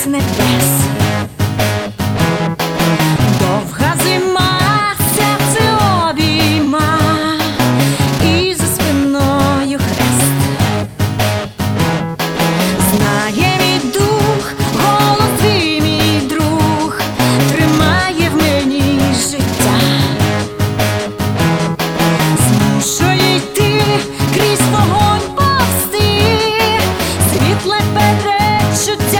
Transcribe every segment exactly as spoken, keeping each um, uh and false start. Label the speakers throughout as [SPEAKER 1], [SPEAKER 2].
[SPEAKER 1] з небес. Довга зима, серце обійма, і за спиною хрест. Знає мій дух, голос твій, мій друг, тримає в мені життя. Змушує йти крізь вогонь, повсти, світле передчуття.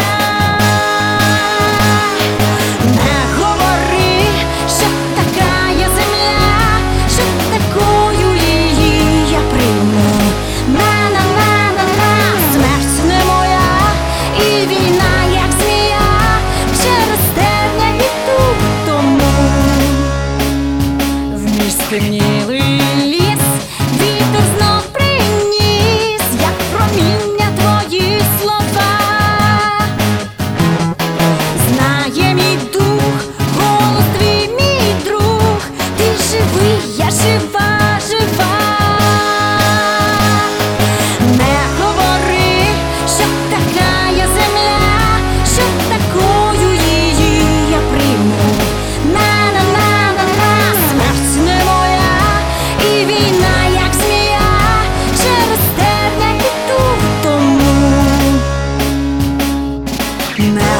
[SPEAKER 1] Не говори, що така є земля, що такою її я прийму. На-на-на-на-на, смерть не моя, і війна, як змія, через терня йду тому. В мій спинілий ліс вітер знов приніс, як проміння твої слова. Знає мій дух, голос твій, мій друг, ти живий, я жива, жива. Не говори, що така є земля, що такою її я прийму. На-на-на-на-на, смерть не моя, і війна, як змія, через терня йду тому. Не